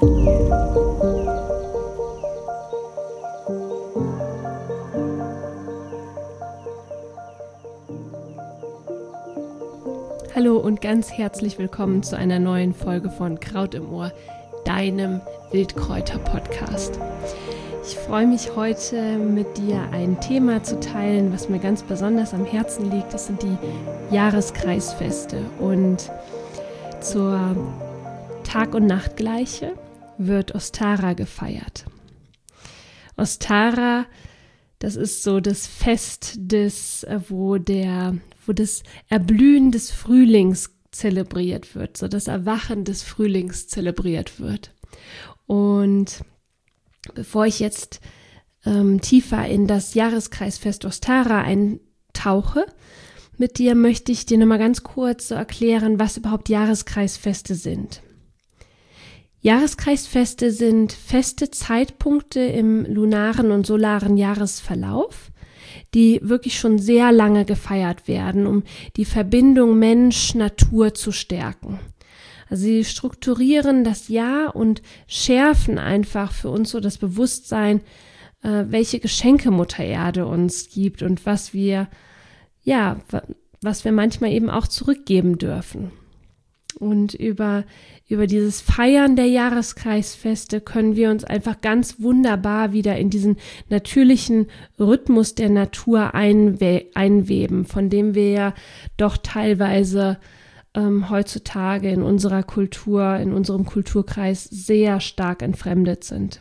Hallo und ganz herzlich willkommen zu einer neuen Folge von Kraut im Ohr, deinem Wildkräuter-Podcast. Ich freue mich heute mit dir ein Thema zu teilen, was mir ganz besonders am Herzen liegt. Das sind die Jahreskreisfeste und zur Tag- und Nachtgleiche wird Ostara gefeiert. Ostara, das ist so das Fest, wo das Erblühen des Frühlings zelebriert wird, so das Erwachen des Frühlings zelebriert wird. Und bevor ich jetzt tiefer in das Jahreskreisfest Ostara eintauche, mit dir möchte ich dir nochmal ganz kurz so erklären, was überhaupt Jahreskreisfeste sind. Jahreskreisfeste sind feste Zeitpunkte im lunaren und solaren Jahresverlauf, die wirklich schon sehr lange gefeiert werden, um die Verbindung Mensch-Natur zu stärken. Also sie strukturieren das Jahr und schärfen einfach für uns so das Bewusstsein, welche Geschenke Mutter Erde uns gibt und was wir manchmal eben auch zurückgeben dürfen. Und über dieses Feiern der Jahreskreisfeste können wir uns einfach ganz wunderbar wieder in diesen natürlichen Rhythmus der Natur einweben, von dem wir ja doch teilweise heutzutage in unserer Kultur, in unserem Kulturkreis sehr stark entfremdet sind.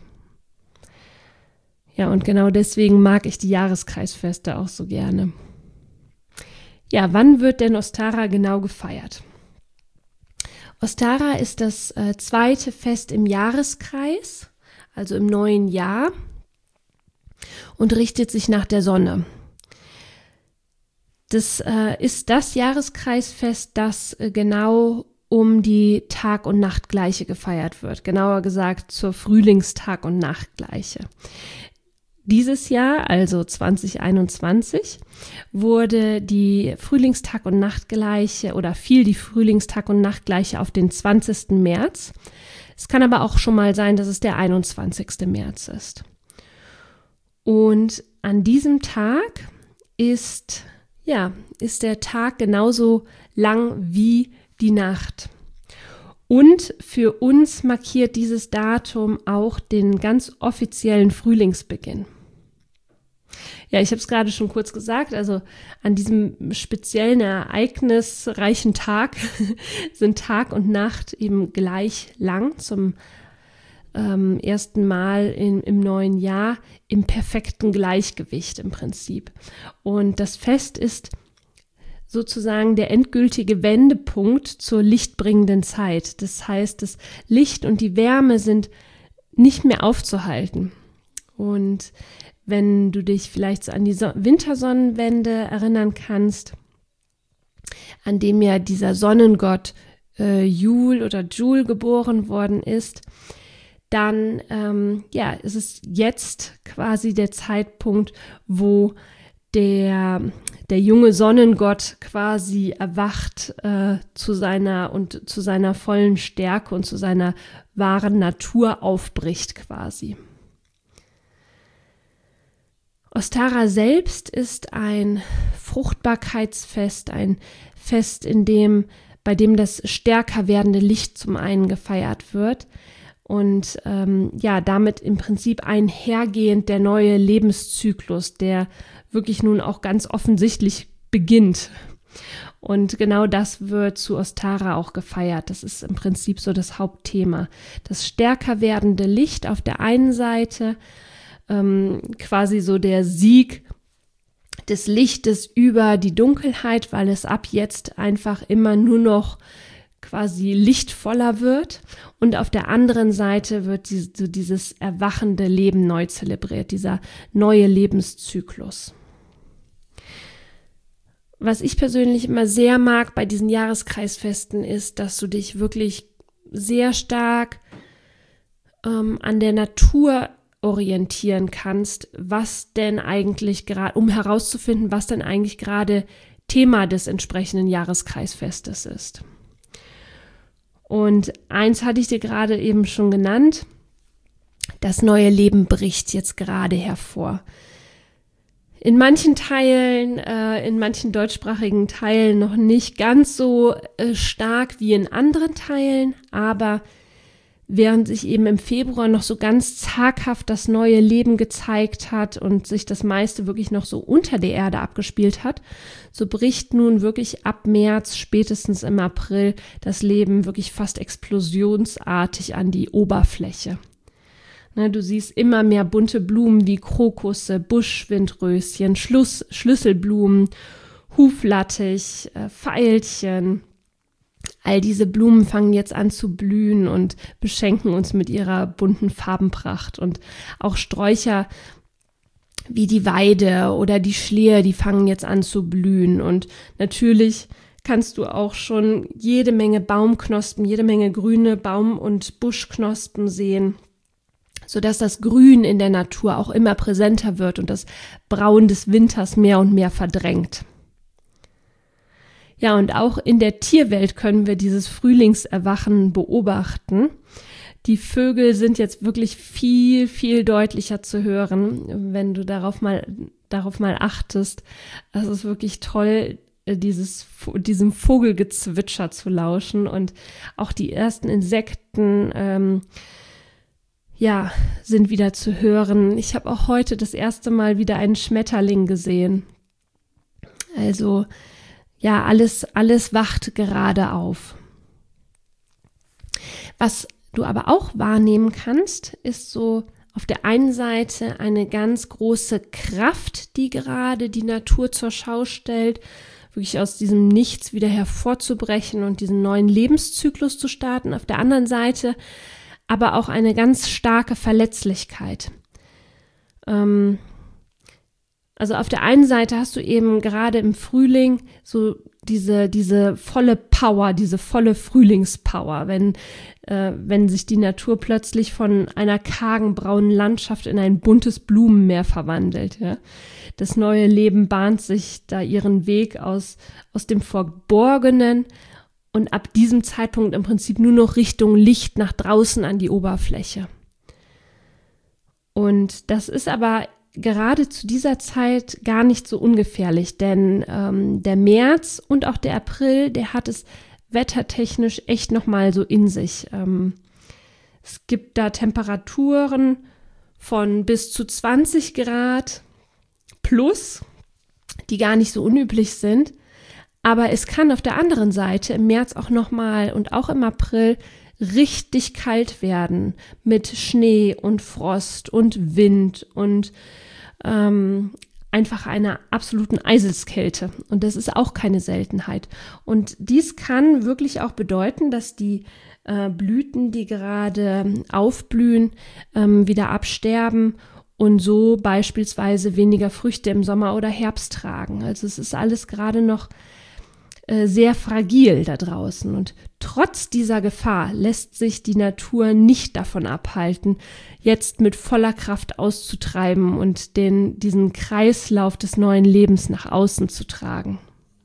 Ja, und genau deswegen mag ich die Jahreskreisfeste auch so gerne. Ja, wann wird denn Ostara genau gefeiert? Ostara ist das zweite Fest im Jahreskreis, also im neuen Jahr, und richtet sich nach der Sonne. Das ist das Jahreskreisfest, das genau um die Tag- und Nachtgleiche gefeiert wird, genauer gesagt zur Frühlingstag- und Nachtgleiche. Dieses Jahr, also 2021, wurde die Frühlingstag- und Nachtgleiche oder fiel die Frühlingstag- und Nachtgleiche auf den 20. März. Es kann aber auch schon mal sein, dass es der 21. März ist. Und an diesem Tag ist der Tag genauso lang wie die Nacht. Und für uns markiert dieses Datum auch den ganz offiziellen Frühlingsbeginn. Ja, ich habe es gerade schon kurz gesagt, also an diesem speziellen ereignisreichen Tag sind Tag und Nacht eben gleich lang zum ersten Mal im neuen Jahr im perfekten Gleichgewicht im Prinzip. Und das Fest ist sozusagen der endgültige Wendepunkt zur lichtbringenden Zeit. Das heißt, das Licht und die Wärme sind nicht mehr aufzuhalten. Und wenn du dich vielleicht so an die Wintersonnenwende erinnern kannst, an dem ja dieser Sonnengott Jul geboren worden ist, dann ist es jetzt quasi der Zeitpunkt, wo der junge Sonnengott quasi erwacht zu seiner vollen Stärke und zu seiner wahren Natur aufbricht quasi. Ostara selbst ist ein Fruchtbarkeitsfest, ein Fest, bei dem das stärker werdende Licht zum einen gefeiert wird und damit im Prinzip einhergehend der neue Lebenszyklus, der wirklich nun auch ganz offensichtlich beginnt. Und genau das wird zu Ostara auch gefeiert. Das ist im Prinzip so das Hauptthema. Das stärker werdende Licht auf der einen Seite, quasi so der Sieg des Lichtes über die Dunkelheit, weil es ab jetzt einfach immer nur noch quasi lichtvoller wird. Und auf der anderen Seite wird dieses erwachende Leben neu zelebriert, dieser neue Lebenszyklus. Was ich persönlich immer sehr mag bei diesen Jahreskreisfesten ist, dass du dich wirklich sehr stark an der Natur orientieren kannst, was denn eigentlich gerade, um herauszufinden, was denn eigentlich gerade Thema des entsprechenden Jahreskreisfestes ist. Und eins hatte ich dir gerade eben schon genannt, das neue Leben bricht jetzt gerade hervor. In manchen Teilen, in manchen deutschsprachigen Teilen noch nicht ganz so stark wie in anderen Teilen, aber während sich eben im Februar noch so ganz zaghaft das neue Leben gezeigt hat und sich das meiste wirklich noch so unter der Erde abgespielt hat, so bricht nun wirklich ab März, spätestens im April, das Leben wirklich fast explosionsartig an die Oberfläche. Ne, du siehst immer mehr bunte Blumen wie Krokusse, Buschwindröschen, Schlüsselblumen, Huflattich, Veilchen. All diese Blumen fangen jetzt an zu blühen und beschenken uns mit ihrer bunten Farbenpracht. Und auch Sträucher wie die Weide oder die Schlehe, die fangen jetzt an zu blühen. Und natürlich kannst du auch schon jede Menge Baumknospen, jede Menge grüne Baum- und Buschknospen sehen, sodass das Grün in der Natur auch immer präsenter wird und das Braun des Winters mehr und mehr verdrängt. Ja, und auch in der Tierwelt können wir dieses Frühlingserwachen beobachten. Die Vögel sind jetzt wirklich viel, viel deutlicher zu hören, wenn du darauf mal achtest. Es ist wirklich toll, diesem Vogelgezwitscher zu lauschen, und auch die ersten Insekten sind wieder zu hören. Ich habe auch heute das erste Mal wieder einen Schmetterling gesehen. Also ja, alles wacht gerade auf. Was du aber auch wahrnehmen kannst, ist so auf der einen Seite eine ganz große Kraft, die gerade die Natur zur Schau stellt, wirklich aus diesem Nichts wieder hervorzubrechen und diesen neuen Lebenszyklus zu starten. Auf der anderen Seite aber auch eine ganz starke Verletzlichkeit. Also auf der einen Seite hast du eben gerade im Frühling so diese volle Power, diese volle Frühlingspower, wenn sich die Natur plötzlich von einer kargen braunen Landschaft in ein buntes Blumenmeer verwandelt. Ja. Das neue Leben bahnt sich da ihren Weg aus dem Verborgenen und ab diesem Zeitpunkt im Prinzip nur noch Richtung Licht nach draußen an die Oberfläche. Und das ist aber gerade zu dieser Zeit gar nicht so ungefährlich, denn der März und auch der April, der hat es wettertechnisch echt nochmal so in sich. Es gibt da Temperaturen von bis zu 20 Grad plus, die gar nicht so unüblich sind. Aber es kann auf der anderen Seite im März auch nochmal und auch im April richtig kalt werden mit Schnee und Frost und Wind und einfach einer absoluten Eiseskälte. Und das ist auch keine Seltenheit. Und dies kann wirklich auch bedeuten, dass die Blüten, die gerade aufblühen, wieder absterben und so beispielsweise weniger Früchte im Sommer oder Herbst tragen. Also es ist alles gerade noch sehr fragil da draußen, und trotz dieser Gefahr lässt sich die Natur nicht davon abhalten, jetzt mit voller Kraft auszutreiben und diesen Kreislauf des neuen Lebens nach außen zu tragen.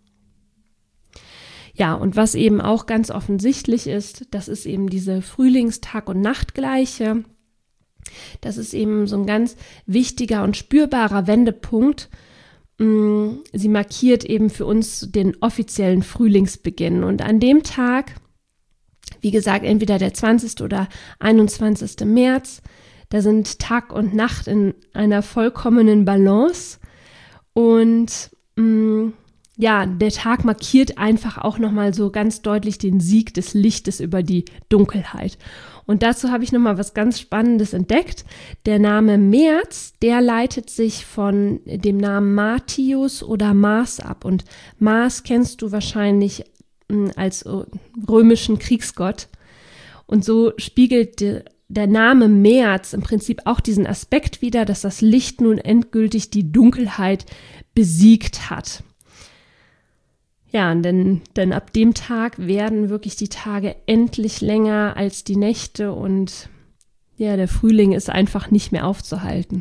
Ja, und was eben auch ganz offensichtlich ist, das ist eben diese Frühlingstag- und Nachtgleiche. Das ist eben so ein ganz wichtiger und spürbarer Wendepunkt. Sie markiert eben für uns den offiziellen Frühlingsbeginn. Und an dem Tag, wie gesagt, entweder der 20. oder 21. März, da sind Tag und Nacht in einer vollkommenen Balance. Und der Tag markiert einfach auch nochmal so ganz deutlich den Sieg des Lichtes über die Dunkelheit. Und dazu habe ich nochmal was ganz Spannendes entdeckt. Der Name März, der leitet sich von dem Namen Martius oder Mars ab. Und Mars kennst du wahrscheinlich als römischen Kriegsgott. Und so spiegelt der Name März im Prinzip auch diesen Aspekt wider, dass das Licht nun endgültig die Dunkelheit besiegt hat. Ja, denn ab dem Tag werden wirklich die Tage endlich länger als die Nächte, und ja, der Frühling ist einfach nicht mehr aufzuhalten.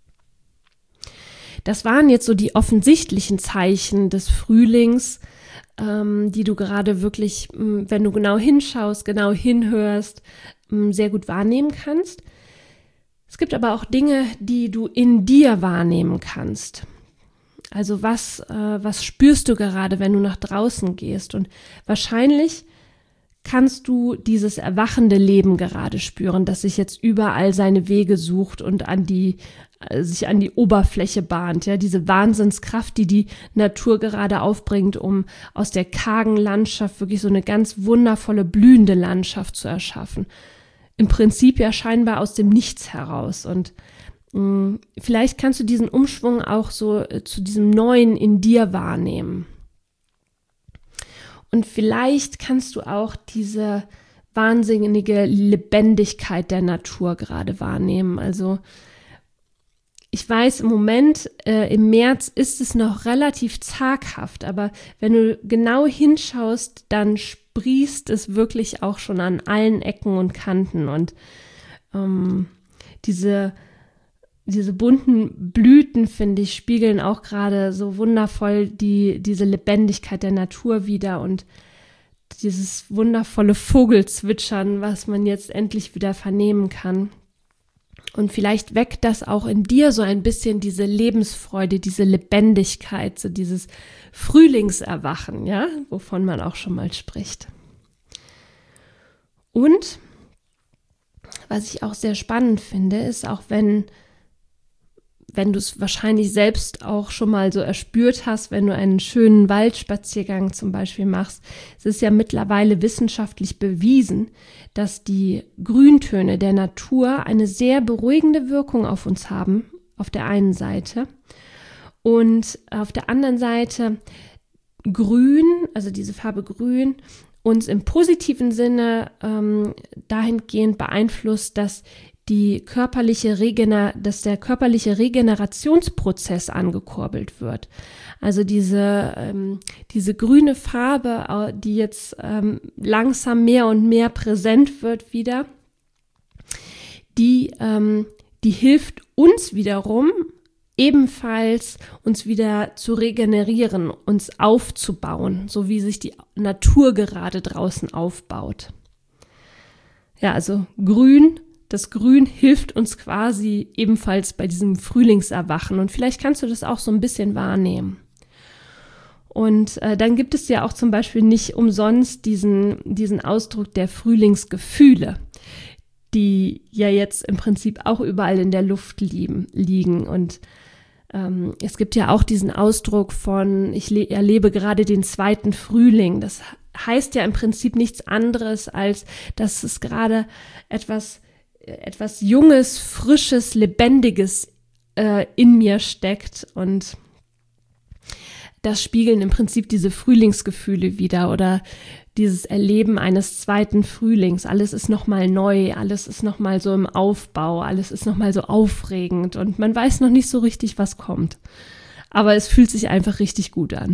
Das waren jetzt so die offensichtlichen Zeichen des Frühlings, die du gerade wirklich, wenn du genau hinschaust, genau hinhörst, sehr gut wahrnehmen kannst. Es gibt aber auch Dinge, die du in dir wahrnehmen kannst. Also was spürst du gerade, wenn du nach draußen gehst? Und wahrscheinlich kannst du dieses erwachende Leben gerade spüren, das sich jetzt überall seine Wege sucht und sich an die Oberfläche bahnt. Ja, diese Wahnsinnskraft, die die Natur gerade aufbringt, um aus der kargen Landschaft wirklich so eine ganz wundervolle, blühende Landschaft zu erschaffen. Im Prinzip ja scheinbar aus dem Nichts heraus. Und vielleicht kannst du diesen Umschwung auch so zu diesem Neuen in dir wahrnehmen. Und vielleicht kannst du auch diese wahnsinnige Lebendigkeit der Natur gerade wahrnehmen. Also ich weiß, im Moment, im März ist es noch relativ zaghaft, aber wenn du genau hinschaust, dann sprießt es wirklich auch schon an allen Ecken und Kanten. Und diese bunten Blüten, finde ich, spiegeln auch gerade so wundervoll diese Lebendigkeit der Natur wider und dieses wundervolle Vogelzwitschern, was man jetzt endlich wieder vernehmen kann. Und vielleicht weckt das auch in dir so ein bisschen diese Lebensfreude, diese Lebendigkeit, so dieses Frühlingserwachen, ja, wovon man auch schon mal spricht. Und was ich auch sehr spannend finde, ist auch wenn du es wahrscheinlich selbst auch schon mal so erspürt hast, wenn du einen schönen Waldspaziergang zum Beispiel machst. Es ist ja mittlerweile wissenschaftlich bewiesen, dass die Grüntöne der Natur eine sehr beruhigende Wirkung auf uns haben, auf der einen Seite. Und auf der anderen Seite Grün, also diese Farbe Grün, uns im positiven Sinne dahingehend beeinflusst, dass der körperliche Regenerationsprozess angekurbelt wird. Also diese grüne Farbe, die jetzt langsam mehr und mehr präsent wird wieder, die hilft uns wiederum ebenfalls, uns wieder zu regenerieren, uns aufzubauen, so wie sich die Natur gerade draußen aufbaut. Ja, also das Grün hilft uns quasi ebenfalls bei diesem Frühlingserwachen und vielleicht kannst du das auch so ein bisschen wahrnehmen. Und dann gibt es ja auch zum Beispiel nicht umsonst diesen Ausdruck der Frühlingsgefühle, die ja jetzt im Prinzip auch überall in der Luft liegen. Und es gibt ja auch diesen Ausdruck von, ich erlebe gerade den zweiten Frühling. Das heißt ja im Prinzip nichts anderes, als dass es gerade etwas Junges, Frisches, Lebendiges in mir steckt und das spiegeln im Prinzip diese Frühlingsgefühle wider oder dieses Erleben eines zweiten Frühlings. Alles ist nochmal neu, alles ist nochmal so im Aufbau, alles ist nochmal so aufregend und man weiß noch nicht so richtig, was kommt. Aber es fühlt sich einfach richtig gut an.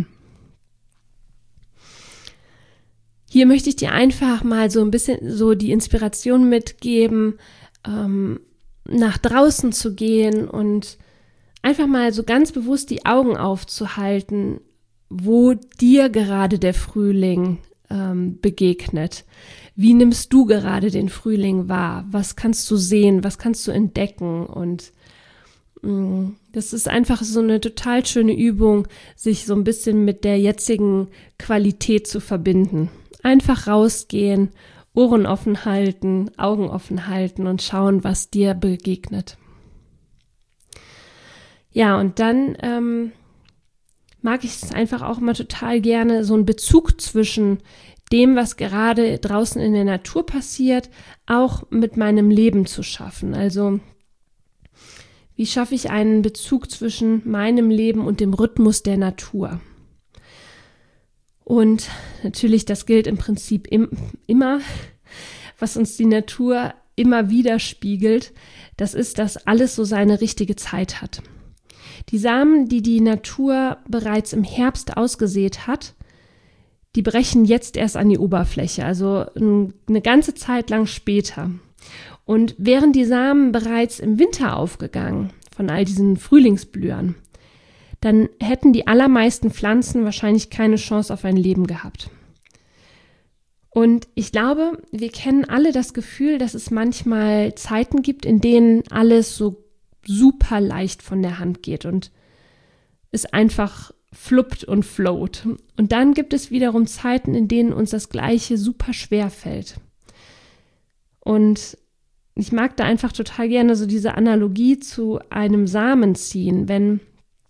Hier möchte ich dir einfach mal so ein bisschen so die Inspiration mitgeben, nach draußen zu gehen und einfach mal so ganz bewusst die Augen aufzuhalten, wo dir gerade der Frühling begegnet. Wie nimmst du gerade den Frühling wahr? Was kannst du sehen? Was kannst du entdecken? Und das ist einfach so eine total schöne Übung, sich so ein bisschen mit der jetzigen Qualität zu verbinden. Einfach rausgehen, Ohren offen halten, Augen offen halten und schauen, was dir begegnet. Ja, und dann mag ich es einfach auch mal total gerne, so einen Bezug zwischen dem, was gerade draußen in der Natur passiert, auch mit meinem Leben zu schaffen. Also wie schaffe ich einen Bezug zwischen meinem Leben und dem Rhythmus der Natur? Und natürlich, das gilt im Prinzip immer, was uns die Natur immer wieder spiegelt, das ist, dass alles so seine richtige Zeit hat. Die Samen, die die Natur bereits im Herbst ausgesät hat, die brechen jetzt erst an die Oberfläche, also eine ganze Zeit lang später. Und wären die Samen bereits im Winter aufgegangen, von all diesen Frühlingsblühern, dann hätten die allermeisten Pflanzen wahrscheinlich keine Chance auf ein Leben gehabt. Und ich glaube, wir kennen alle das Gefühl, dass es manchmal Zeiten gibt, in denen alles so super leicht von der Hand geht und es einfach fluppt und float. Und dann gibt es wiederum Zeiten, in denen uns das Gleiche super schwer fällt. Und ich mag da einfach total gerne so diese Analogie zu einem Samen ziehen. Wenn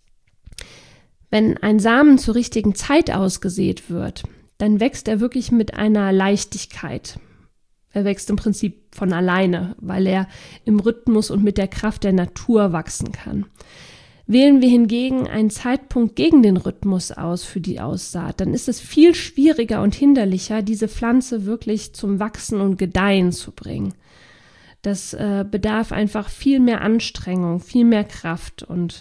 ein Samen zur richtigen Zeit ausgesät wird, dann wächst er wirklich mit einer Leichtigkeit. Er wächst im Prinzip von alleine, weil er im Rhythmus und mit der Kraft der Natur wachsen kann. Wählen wir hingegen einen Zeitpunkt gegen den Rhythmus aus für die Aussaat, dann ist es viel schwieriger und hinderlicher, diese Pflanze wirklich zum Wachsen und Gedeihen zu bringen. Das bedarf einfach viel mehr Anstrengung, viel mehr Kraft und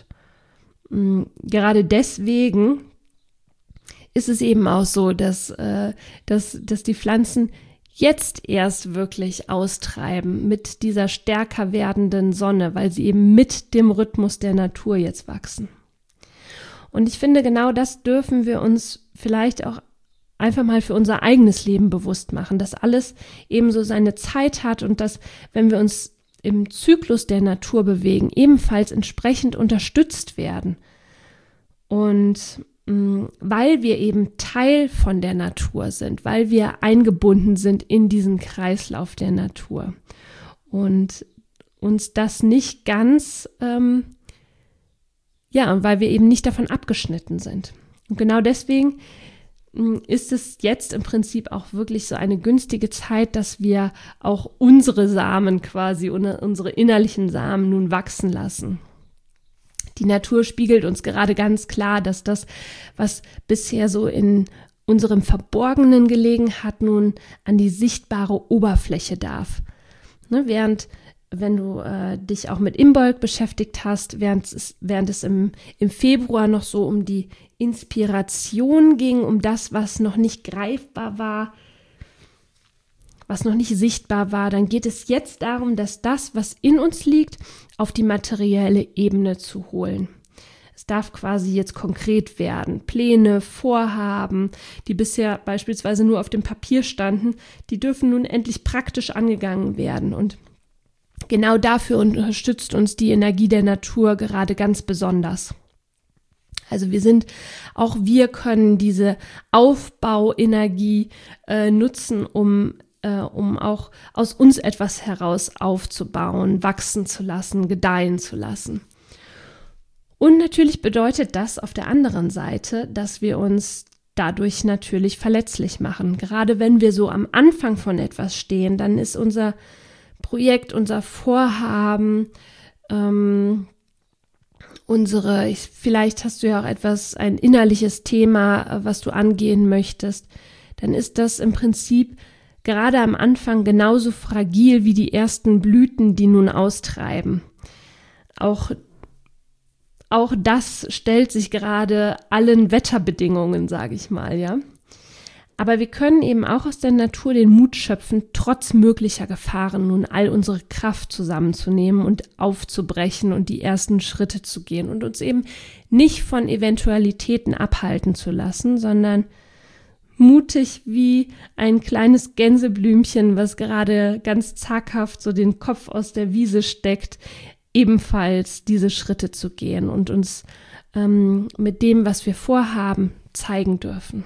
gerade deswegen ist es eben auch so, dass die Pflanzen jetzt erst wirklich austreiben mit dieser stärker werdenden Sonne, weil sie eben mit dem Rhythmus der Natur jetzt wachsen. Und ich finde, genau das dürfen wir uns vielleicht auch einfach mal für unser eigenes Leben bewusst machen, dass alles eben so seine Zeit hat und dass, wenn wir uns im Zyklus der Natur bewegen, ebenfalls entsprechend unterstützt werden. Und weil wir eben Teil von der Natur sind, weil wir eingebunden sind in diesen Kreislauf der Natur und uns das nicht ganz, und weil wir eben nicht davon abgeschnitten sind. Und genau deswegen ist es jetzt im Prinzip auch wirklich so eine günstige Zeit, dass wir auch unsere Samen quasi, unsere innerlichen Samen nun wachsen lassen. Die Natur spiegelt uns gerade ganz klar, dass das, was bisher so in unserem Verborgenen gelegen hat, nun an die sichtbare Oberfläche darf. Während, wenn du dich auch mit Imbolc beschäftigt hast, während es im Februar noch so um die Inspiration ging, um das, was noch nicht greifbar war, was noch nicht sichtbar war, dann geht es jetzt darum, dass das, was in uns liegt, auf die materielle Ebene zu holen. Es darf quasi jetzt konkret werden. Pläne, Vorhaben, die bisher beispielsweise nur auf dem Papier standen, die dürfen nun endlich praktisch angegangen werden. Und genau dafür unterstützt uns die Energie der Natur gerade ganz besonders. Also auch wir können diese Aufbauenergie nutzen, um auch aus uns etwas heraus aufzubauen, wachsen zu lassen, gedeihen zu lassen. Und natürlich bedeutet das auf der anderen Seite, dass wir uns dadurch natürlich verletzlich machen. Gerade wenn wir so am Anfang von etwas stehen, dann ist unser Projekt, unser Vorhaben, vielleicht hast du ja auch ein innerliches Thema, was du angehen möchtest, dann ist das im Prinzip gerade am Anfang genauso fragil wie die ersten Blüten, die nun austreiben. Auch das stellt sich gerade allen Wetterbedingungen, sage ich mal, ja. Aber wir können eben auch aus der Natur den Mut schöpfen, trotz möglicher Gefahren nun all unsere Kraft zusammenzunehmen und aufzubrechen und die ersten Schritte zu gehen und uns eben nicht von Eventualitäten abhalten zu lassen, sondern mutig wie ein kleines Gänseblümchen, was gerade ganz zaghaft so den Kopf aus der Wiese steckt, ebenfalls diese Schritte zu gehen und uns mit dem, was wir vorhaben, zeigen dürfen.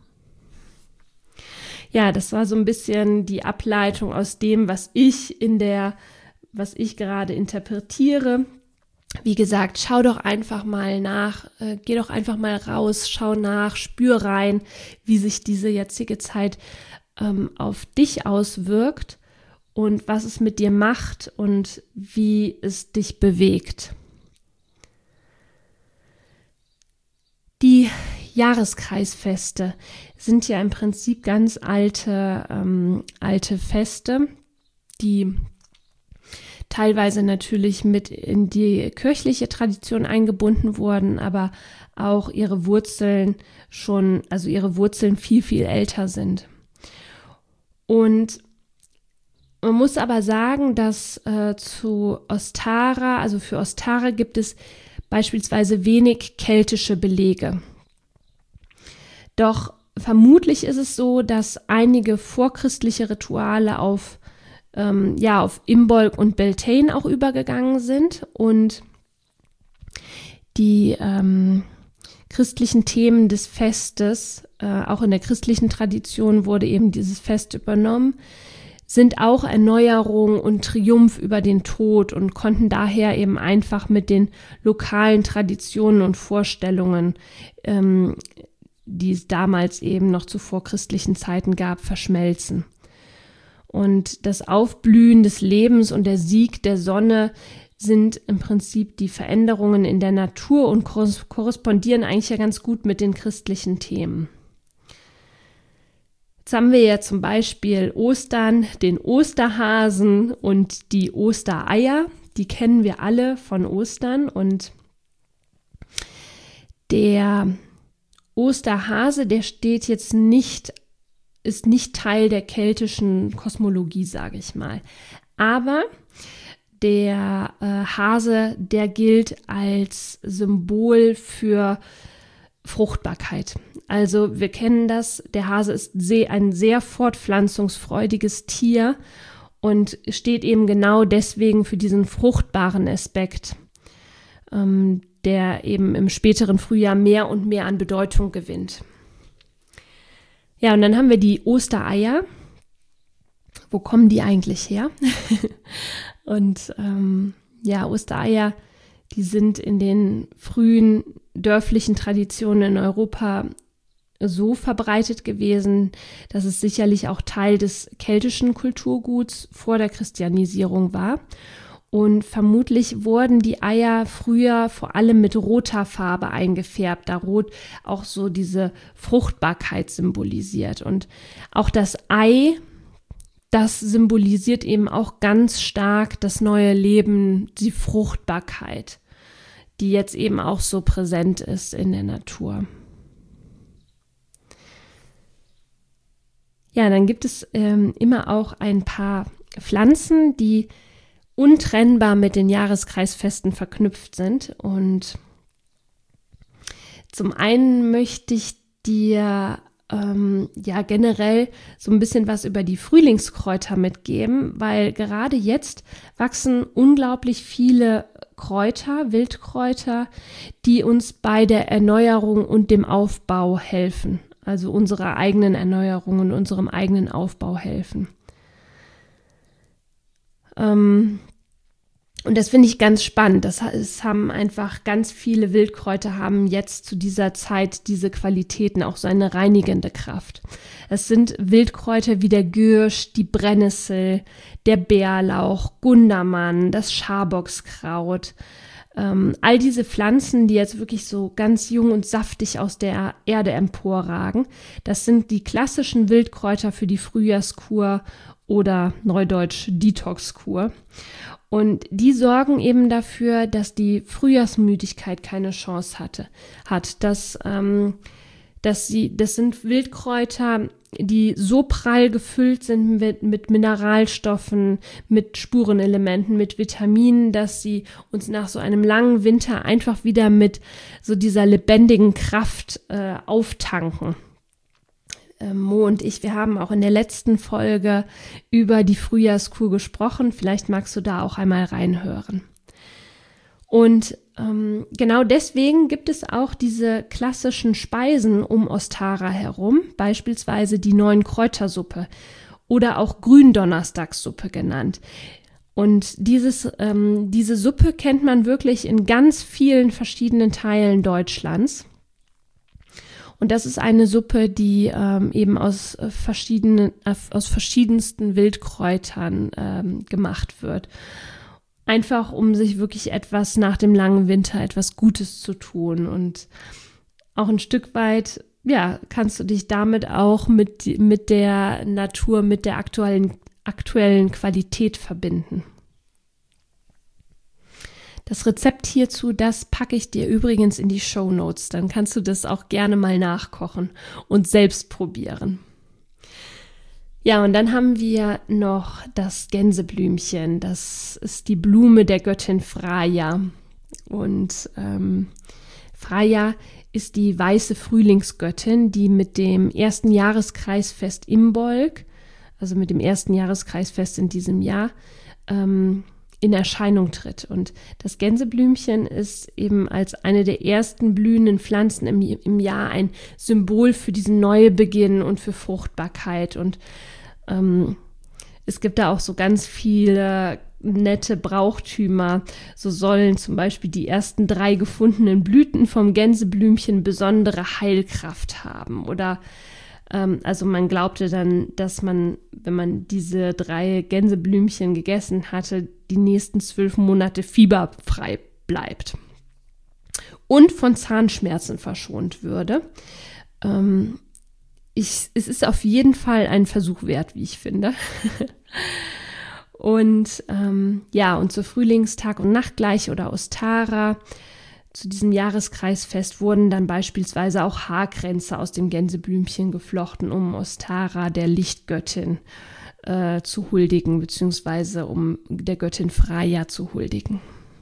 Ja, das war so ein bisschen die Ableitung aus dem, was ich gerade interpretiere. Wie gesagt, schau doch einfach mal nach, geh doch einfach mal raus, schau nach, spür rein, wie sich diese jetzige Zeit auf dich auswirkt und was es mit dir macht und wie es dich bewegt. Die Jahreskreisfeste sind ja im Prinzip ganz alte Feste, die teilweise natürlich mit in die kirchliche Tradition eingebunden wurden, aber auch ihre Wurzeln viel, viel älter sind. Und man muss aber sagen, dass für Ostara gibt es beispielsweise wenig keltische Belege. Doch vermutlich ist es so, dass einige vorchristliche Rituale auf Imbolc und Beltane auch übergegangen sind und die christlichen Themen des Festes, auch in der christlichen Tradition wurde eben dieses Fest übernommen, sind auch Erneuerung und Triumph über den Tod und konnten daher eben einfach mit den lokalen Traditionen und Vorstellungen, die es damals eben noch zu vorchristlichen Zeiten gab, verschmelzen. Und das Aufblühen des Lebens und der Sieg der Sonne sind im Prinzip die Veränderungen in der Natur und korrespondieren eigentlich ja ganz gut mit den christlichen Themen. Jetzt haben wir ja zum Beispiel Ostern, den Osterhasen und die Ostereier. Die kennen wir alle von Ostern. Und der Osterhase, der ist nicht Teil der keltischen Kosmologie, sage ich mal. Aber der Hase, der gilt als Symbol für Fruchtbarkeit. Also wir kennen das, der Hase ist ein sehr fortpflanzungsfreudiges Tier und steht eben genau deswegen für diesen fruchtbaren Aspekt, der eben im späteren Frühjahr mehr und mehr an Bedeutung gewinnt. Ja, und dann haben wir die Ostereier. Wo kommen die eigentlich her? Und Ostereier, die sind in den frühen dörflichen Traditionen in Europa so verbreitet gewesen, dass es sicherlich auch Teil des keltischen Kulturguts vor der Christianisierung war. Und vermutlich wurden die Eier früher vor allem mit roter Farbe eingefärbt, da Rot auch so diese Fruchtbarkeit symbolisiert. Und auch das Ei, das symbolisiert eben auch ganz stark das neue Leben, die Fruchtbarkeit, die jetzt eben auch so präsent ist in der Natur. Ja, dann gibt es immer auch ein paar Pflanzen, die untrennbar mit den Jahreskreisfesten verknüpft sind. Und zum einen möchte ich dir generell so ein bisschen was über die Frühlingskräuter mitgeben, weil gerade jetzt wachsen unglaublich viele Kräuter, Wildkräuter, die uns bei der Erneuerung und dem Aufbau helfen, also unserer eigenen Erneuerung und unserem eigenen Aufbau helfen. Und das finde ich ganz spannend. Es haben einfach ganz viele Wildkräuter haben jetzt zu dieser Zeit diese Qualitäten, auch so eine reinigende Kraft. Es sind Wildkräuter wie der Gyrsch, die Brennnessel, der Bärlauch, Gundermann, das Schabockskraut. All diese Pflanzen, die jetzt wirklich so ganz jung und saftig aus der Erde emporragen, das sind die klassischen Wildkräuter für die Frühjahrskur oder neudeutsch Detoxkur. Und die sorgen eben dafür, dass die Frühjahrsmüdigkeit keine Chance hat. Das sind Wildkräuter, die so prall gefüllt sind mit Mineralstoffen, mit Spurenelementen, mit Vitaminen, dass sie uns nach so einem langen Winter einfach wieder mit so dieser lebendigen Kraft auftanken. Mo und ich, wir haben auch in der letzten Folge über die Frühjahrskur gesprochen. Vielleicht magst du da auch einmal reinhören. Und genau deswegen gibt es auch diese klassischen Speisen um Ostara herum, beispielsweise die 9-Kräutersuppe oder auch Gründonnerstagssuppe genannt. Und diese Suppe kennt man wirklich in ganz vielen verschiedenen Teilen Deutschlands. Und das ist eine Suppe, die eben aus verschiedensten Wildkräutern gemacht wird. Einfach, um sich wirklich etwas nach dem langen Winter etwas Gutes zu tun. Und auch ein Stück weit, ja, kannst du dich damit auch mit der Natur, mit der aktuellen Qualität verbinden. Das Rezept hierzu, das packe ich dir übrigens in die Shownotes. Dann kannst du das auch gerne mal nachkochen und selbst probieren. Ja, und dann haben wir noch das Gänseblümchen. Das ist die Blume der Göttin Freya. Und Freya ist die weiße Frühlingsgöttin, die mit dem ersten Jahreskreisfest Imbolc, also mit dem ersten Jahreskreisfest in diesem Jahr, in Erscheinung tritt. Und das Gänseblümchen ist eben als eine der ersten blühenden Pflanzen im Jahr ein Symbol für diesen Neubeginn und für Fruchtbarkeit. Und es gibt da auch so ganz viele nette Brauchtümer. So sollen zum Beispiel die ersten 3 gefundenen Blüten vom Gänseblümchen besondere Heilkraft haben. Oder also man glaubte dann, dass man, wenn man diese 3 Gänseblümchen gegessen hatte, die nächsten 12 Monate fieberfrei bleibt und von Zahnschmerzen verschont würde. Es ist auf jeden Fall ein Versuch wert, wie ich finde. Und und zur Frühlingstag- und Nachtgleiche oder Ostara, zu diesem Jahreskreisfest, wurden dann beispielsweise auch Haarkränze aus dem Gänseblümchen geflochten, um Ostara, der Lichtgöttin, zu huldigen, beziehungsweise um der Göttin Freya zu huldigen.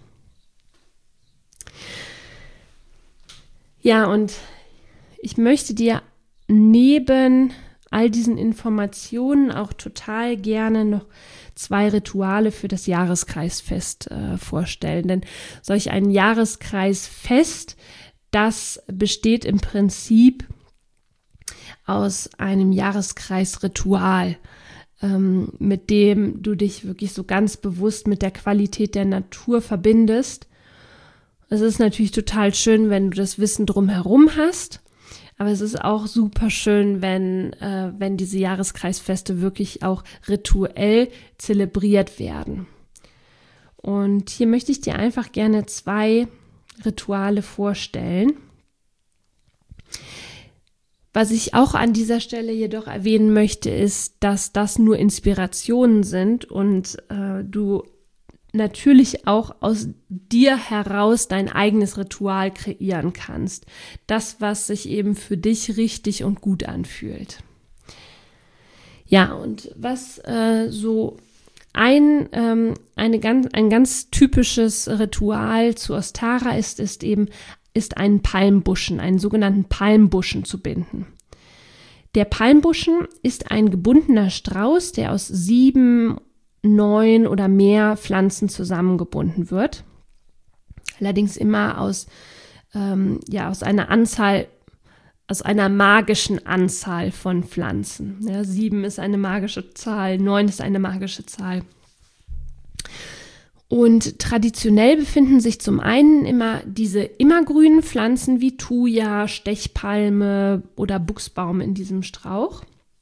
Ja, und ich möchte dir neben all diesen Informationen auch total gerne noch 2 Rituale für das Jahreskreisfest vorstellen. Denn solch ein Jahreskreisfest, das besteht im Prinzip aus einem Jahreskreisritual, mit dem du dich wirklich so ganz bewusst mit der Qualität der Natur verbindest. Es ist natürlich total schön, wenn du das Wissen drumherum hast. Aber es ist auch super schön, wenn diese Jahreskreisfeste wirklich auch rituell zelebriert werden. Und hier möchte ich dir einfach gerne 2 Rituale vorstellen. Was ich auch an dieser Stelle jedoch erwähnen möchte, ist, dass das nur Inspirationen sind und du natürlich auch aus dir heraus dein eigenes Ritual kreieren kannst. Das, was sich eben für dich richtig und gut anfühlt. Ja, und was ein ganz typisches Ritual zu Ostara ist einen Palmbuschen, einen sogenannten Palmbuschen zu binden. Der Palmbuschen ist ein gebundener Strauß, der aus 7, 9 oder mehr Pflanzen zusammengebunden wird. Allerdings immer aus einer magischen Anzahl von Pflanzen. Ja, 7 ist eine magische Zahl, 9 ist eine magische Zahl. Und traditionell befinden sich zum einen immer diese immergrünen Pflanzen wie Thuja, Stechpalme oder Buchsbaum in diesem Strauß.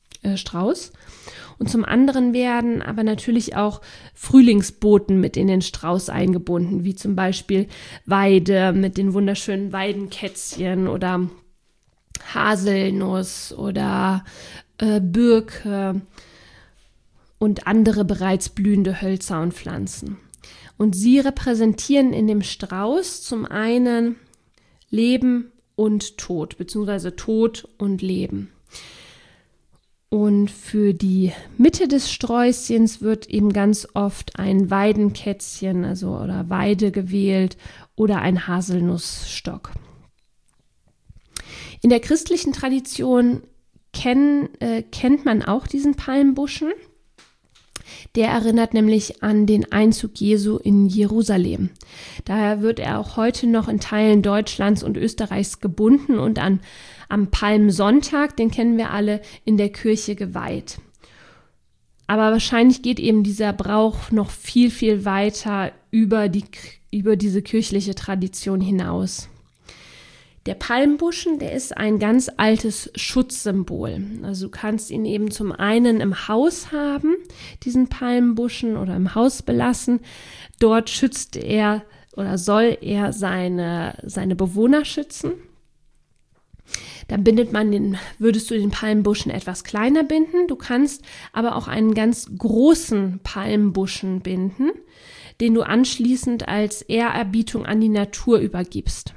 Und zum anderen werden aber natürlich auch Frühlingsboten mit in den Strauß eingebunden, wie zum Beispiel Weide mit den wunderschönen Weidenkätzchen oder Haselnuss oder Birke und andere bereits blühende Hölzer und Pflanzen. Und sie repräsentieren in dem Strauß zum einen Leben und Tod, beziehungsweise Tod und Leben. Und für die Mitte des Sträußchens wird eben ganz oft ein Weidenkätzchen, oder Weide gewählt oder ein Haselnussstock. In der christlichen Tradition kennt man auch diesen Palmbuschen. Der erinnert nämlich an den Einzug Jesu in Jerusalem. Daher wird er auch heute noch in Teilen Deutschlands und Österreichs gebunden und am Palmsonntag, den kennen wir alle, in der Kirche geweiht. Aber wahrscheinlich geht eben dieser Brauch noch viel, viel weiter über diese kirchliche Tradition hinaus. Der Palmbuschen, der ist ein ganz altes Schutzsymbol. Also du kannst ihn eben zum einen im Haus haben, diesen Palmbuschen, oder im Haus belassen. Dort schützt er oder soll er seine Bewohner schützen. Dann würdest du den Palmbuschen etwas kleiner binden. Du kannst aber auch einen ganz großen Palmbuschen binden, den du anschließend als Ehrerbietung an die Natur übergibst.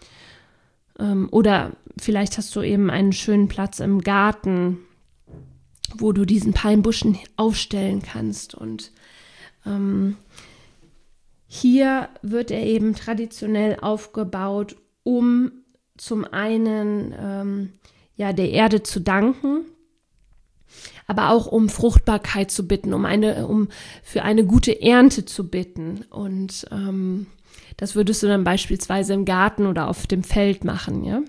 Oder vielleicht hast du eben einen schönen Platz im Garten, wo du diesen Palmbuschen aufstellen kannst. Und hier wird er eben traditionell aufgebaut, um zum einen der Erde zu danken, aber auch um Fruchtbarkeit zu bitten, um für eine gute Ernte zu bitten. Und das würdest du dann beispielsweise im Garten oder auf dem Feld machen, ja.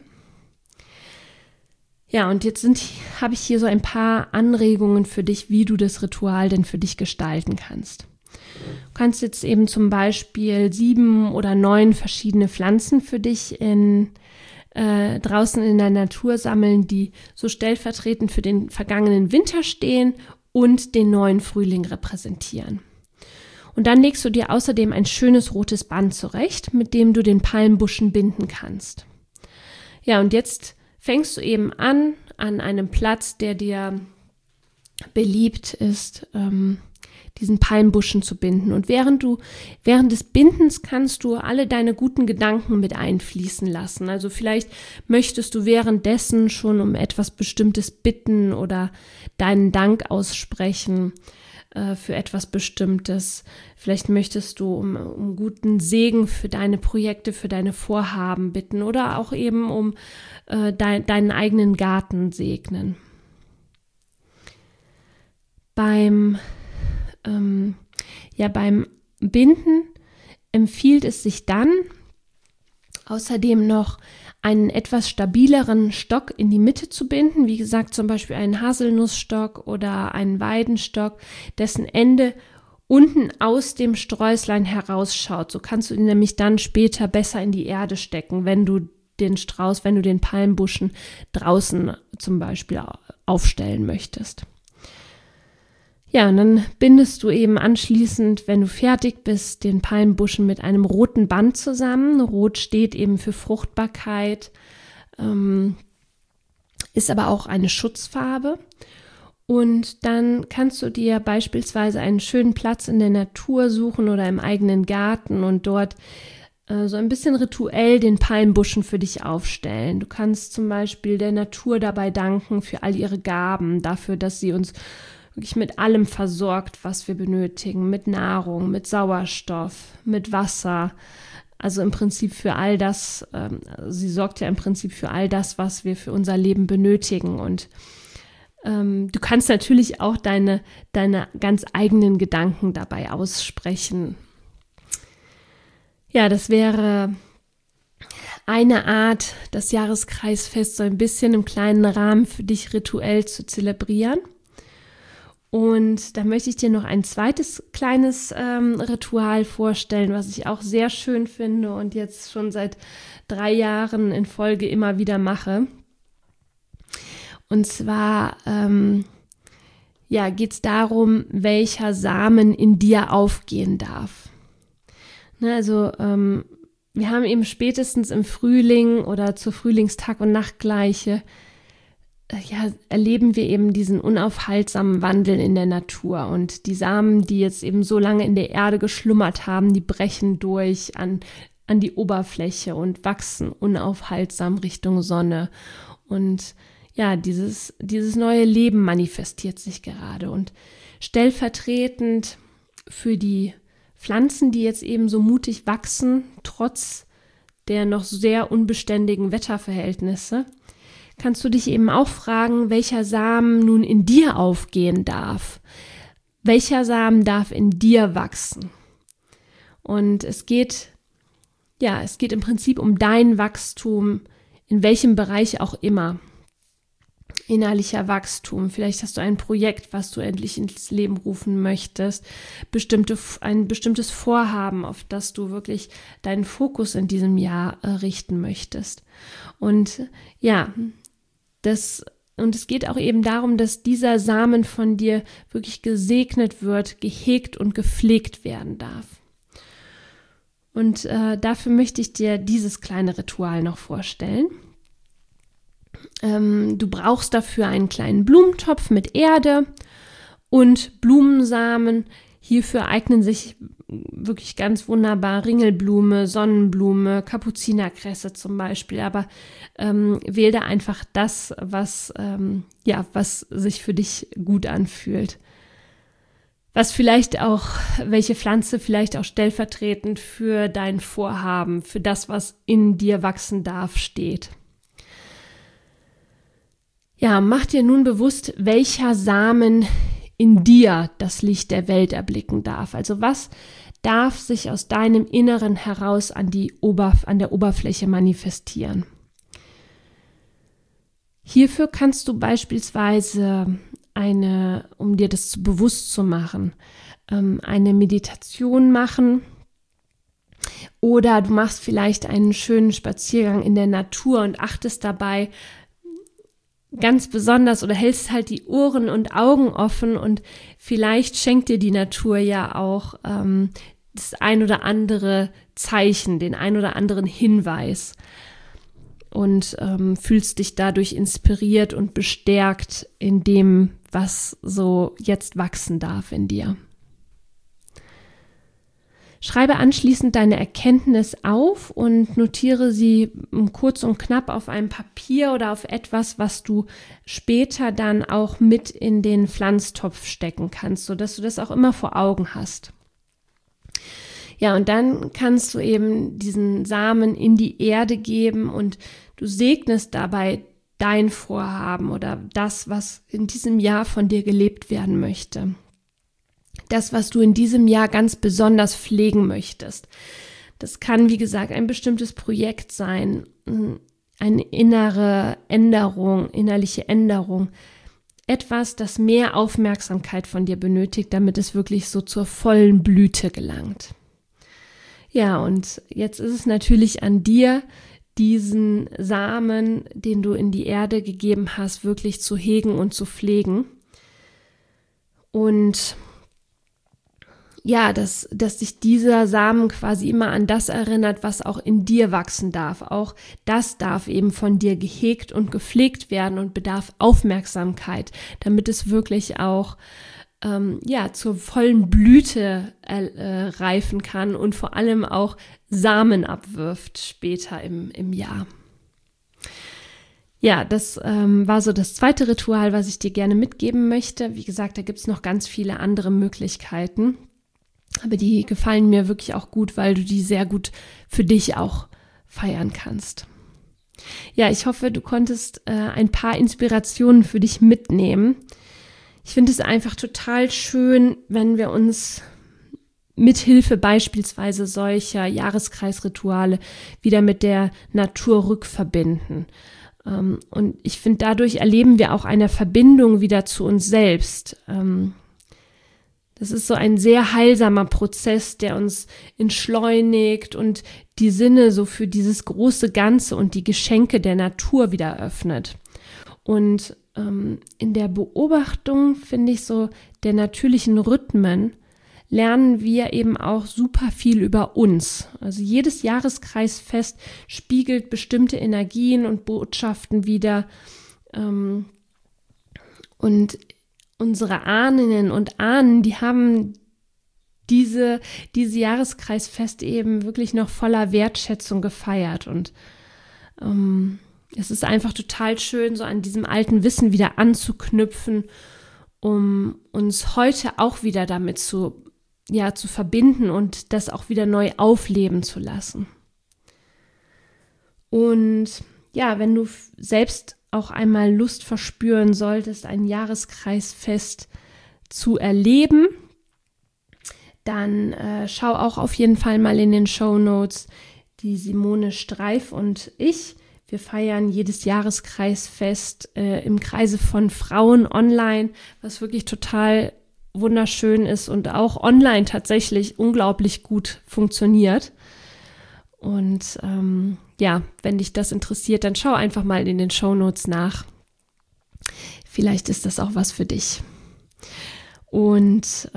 Ja, und jetzt habe ich hier so ein paar Anregungen für dich, wie du das Ritual denn für dich gestalten kannst. Du kannst jetzt eben zum Beispiel 7 oder 9 verschiedene Pflanzen für dich draußen in der Natur sammeln, die so stellvertretend für den vergangenen Winter stehen und den neuen Frühling repräsentieren. Und dann legst du dir außerdem ein schönes rotes Band zurecht, mit dem du den Palmbuschen binden kannst. Ja, und jetzt fängst du eben an einem Platz, der dir beliebt ist, diesen Palmbuschen zu binden. Und während des Bindens kannst du alle deine guten Gedanken mit einfließen lassen. Also vielleicht möchtest du währenddessen schon um etwas Bestimmtes bitten oder deinen Dank aussprechen für etwas Bestimmtes. Vielleicht möchtest du um guten Segen für deine Projekte, für deine Vorhaben bitten oder auch eben um deinen eigenen Garten segnen. Beim Binden empfiehlt es sich dann, außerdem noch einen etwas stabileren Stock in die Mitte zu binden. Wie gesagt, zum Beispiel einen Haselnussstock oder einen Weidenstock, dessen Ende unten aus dem Sträußlein herausschaut. So kannst du ihn nämlich dann später besser in die Erde stecken, wenn du den Palmbuschen draußen zum Beispiel aufstellen möchtest. Ja, und dann bindest du eben anschließend, wenn du fertig bist, den Palmbuschen mit einem roten Band zusammen. Rot steht eben für Fruchtbarkeit, ist aber auch eine Schutzfarbe. Und dann kannst du dir beispielsweise einen schönen Platz in der Natur suchen oder im eigenen Garten und dort so ein bisschen rituell den Palmbuschen für dich aufstellen. Du kannst zum Beispiel der Natur dabei danken für all ihre Gaben, dafür, dass sie uns wirklich mit allem versorgt, was wir benötigen, mit Nahrung, mit Sauerstoff, mit Wasser, also im Prinzip für all das, sie sorgt ja im Prinzip für all das, was wir für unser Leben benötigen. Und du kannst natürlich auch deine ganz eigenen Gedanken dabei aussprechen. Ja, das wäre eine Art, das Jahreskreisfest so ein bisschen im kleinen Rahmen für dich rituell zu zelebrieren. Und da möchte ich dir noch ein zweites kleines Ritual vorstellen, was ich auch sehr schön finde und jetzt schon seit 3 Jahren in Folge immer wieder mache. Und zwar geht es darum, welcher Samen in dir aufgehen darf. Ne, also wir haben eben spätestens im Frühling oder zur Frühlingstag- und Nachtgleiche erleben wir eben diesen unaufhaltsamen Wandel in der Natur. Und die Samen, die jetzt eben so lange in der Erde geschlummert haben, die brechen durch an die Oberfläche und wachsen unaufhaltsam Richtung Sonne. Und ja, dieses neue Leben manifestiert sich gerade. Und stellvertretend für die Pflanzen, die jetzt eben so mutig wachsen, trotz der noch sehr unbeständigen Wetterverhältnisse, kannst du dich eben auch fragen, welcher Samen nun in dir aufgehen darf. Welcher Samen darf in dir wachsen? Und es geht im Prinzip um dein Wachstum, in welchem Bereich auch immer. Innerlicher Wachstum. Vielleicht hast du ein Projekt, was du endlich ins Leben rufen möchtest. Ein bestimmtes Vorhaben, auf das du wirklich deinen Fokus in diesem Jahr richten möchtest. Und es geht auch eben darum, dass dieser Samen von dir wirklich gesegnet wird, gehegt und gepflegt werden darf. Und dafür möchte ich dir dieses kleine Ritual noch vorstellen. Du brauchst dafür einen kleinen Blumentopf mit Erde und Blumensamen. Hierfür eignen sich wirklich ganz wunderbar Ringelblume, Sonnenblume, Kapuzinerkresse zum Beispiel. Aber wähl da einfach das, was sich für dich gut anfühlt. welche Pflanze vielleicht auch stellvertretend für dein Vorhaben, für das, was in dir wachsen darf, steht. Ja, mach dir nun bewusst, welcher Samen in dir das Licht der Welt erblicken darf. Also was darf sich aus deinem Inneren heraus an der Oberfläche manifestieren. Hierfür kannst du beispielsweise um dir das bewusst zu machen, eine Meditation machen oder du machst vielleicht einen schönen Spaziergang in der Natur und achtest dabei ganz besonders oder hältst halt die Ohren und Augen offen und vielleicht schenkt dir die Natur ja auch das ein oder andere Zeichen, den ein oder anderen Hinweis. Und fühlst dich dadurch inspiriert und bestärkt in dem, was so jetzt wachsen darf in dir. Schreibe anschließend deine Erkenntnis auf und notiere sie kurz und knapp auf einem Papier oder auf etwas, was du später dann auch mit in den Pflanztopf stecken kannst, sodass du das auch immer vor Augen hast. Ja, und dann kannst du eben diesen Samen in die Erde geben und du segnest dabei dein Vorhaben oder das, was in diesem Jahr von dir gelebt werden möchte. Das, was du in diesem Jahr ganz besonders pflegen möchtest. Das kann, wie gesagt, ein bestimmtes Projekt sein, eine innerliche Änderung. Etwas, das mehr Aufmerksamkeit von dir benötigt, damit es wirklich so zur vollen Blüte gelangt. Ja, und jetzt ist es natürlich an dir, diesen Samen, den du in die Erde gegeben hast, wirklich zu hegen und zu pflegen. Und ja, dass sich dieser Samen quasi immer an das erinnert, was auch in dir wachsen darf. Auch das darf eben von dir gehegt und gepflegt werden und bedarf Aufmerksamkeit, damit es wirklich auch zur vollen Blüte reifen kann und vor allem auch Samen abwirft später im Jahr. Ja, das war so das zweite Ritual, was ich dir gerne mitgeben möchte. Wie gesagt, da gibt es noch ganz viele andere Möglichkeiten, aber die gefallen mir wirklich auch gut, weil du die sehr gut für dich auch feiern kannst. Ja, ich hoffe, du konntest ein paar Inspirationen für dich mitnehmen. Ich finde es einfach total schön, wenn wir uns mithilfe beispielsweise solcher Jahreskreisrituale wieder mit der Natur rückverbinden. Und ich finde, dadurch erleben wir auch eine Verbindung wieder zu uns selbst. Das ist so ein sehr heilsamer Prozess, der uns entschleunigt und die Sinne so für dieses große Ganze und die Geschenke der Natur wieder öffnet. Und in der Beobachtung, finde ich, so der natürlichen Rhythmen, lernen wir eben auch super viel über uns. Also jedes Jahreskreisfest spiegelt bestimmte Energien und Botschaften wider. Und unsere Ahnen und Ahnen, die haben diese Jahreskreisfeste eben wirklich noch voller Wertschätzung gefeiert. Und es ist einfach total schön, so an diesem alten Wissen wieder anzuknüpfen, um uns heute auch wieder damit zu verbinden und das auch wieder neu aufleben zu lassen. Und ja, wenn du selbst auch einmal Lust verspüren solltest, ein Jahreskreisfest zu erleben, dann schau auch auf jeden Fall mal in den Shownotes. Die Simone Streif und ich, wir feiern jedes Jahreskreisfest im Kreise von Frauen online, was wirklich total wunderschön ist und auch online tatsächlich unglaublich gut funktioniert. Und wenn dich das interessiert, dann schau einfach mal in den Shownotes nach. Vielleicht ist das auch was für dich. Und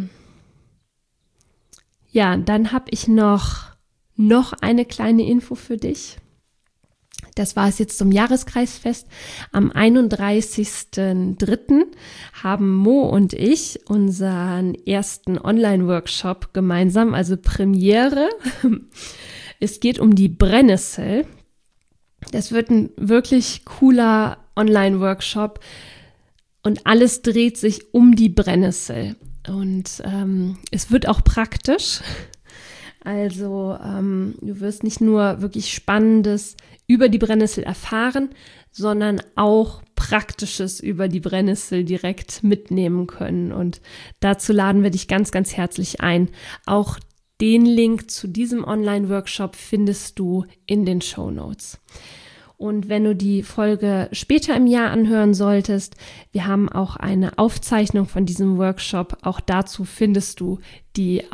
dann habe ich noch eine kleine Info für dich. Das war es jetzt zum Jahreskreisfest. Am 31.03. haben Mo und ich unseren ersten Online-Workshop gemeinsam, also Premiere. Es geht um die Brennnessel. Das wird ein wirklich cooler Online-Workshop und alles dreht sich um die Brennnessel. Und es wird auch praktisch. Also du wirst nicht nur wirklich Spannendes über die Brennnessel erfahren, sondern auch Praktisches über die Brennnessel direkt mitnehmen können. Und dazu laden wir dich ganz, ganz herzlich ein. Auch den Link zu diesem Online-Workshop findest du in den Shownotes. Und wenn du die Folge später im Jahr anhören solltest, wir haben auch eine Aufzeichnung von diesem Workshop. Auch dazu findest du den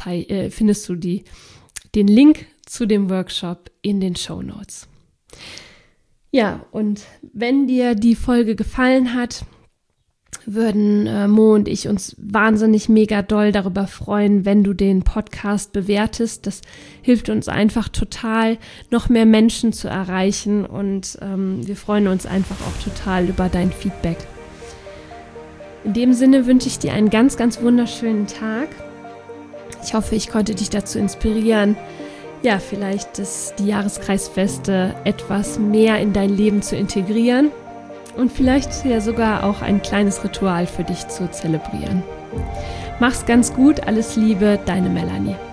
Link zu dem Workshop in den Shownotes. Ja, und wenn dir die Folge gefallen hat, würden Mo und ich uns wahnsinnig mega doll darüber freuen, wenn du den Podcast bewertest. Das hilft uns einfach total, noch mehr Menschen zu erreichen und wir freuen uns einfach auch total über dein Feedback. In dem Sinne wünsche ich dir einen ganz, ganz wunderschönen Tag. Ich hoffe, ich konnte dich dazu inspirieren, ja, vielleicht die Jahreskreisfeste etwas mehr in dein Leben zu integrieren. Und vielleicht ja sogar auch ein kleines Ritual für dich zu zelebrieren. Mach's ganz gut, alles Liebe, deine Melanie.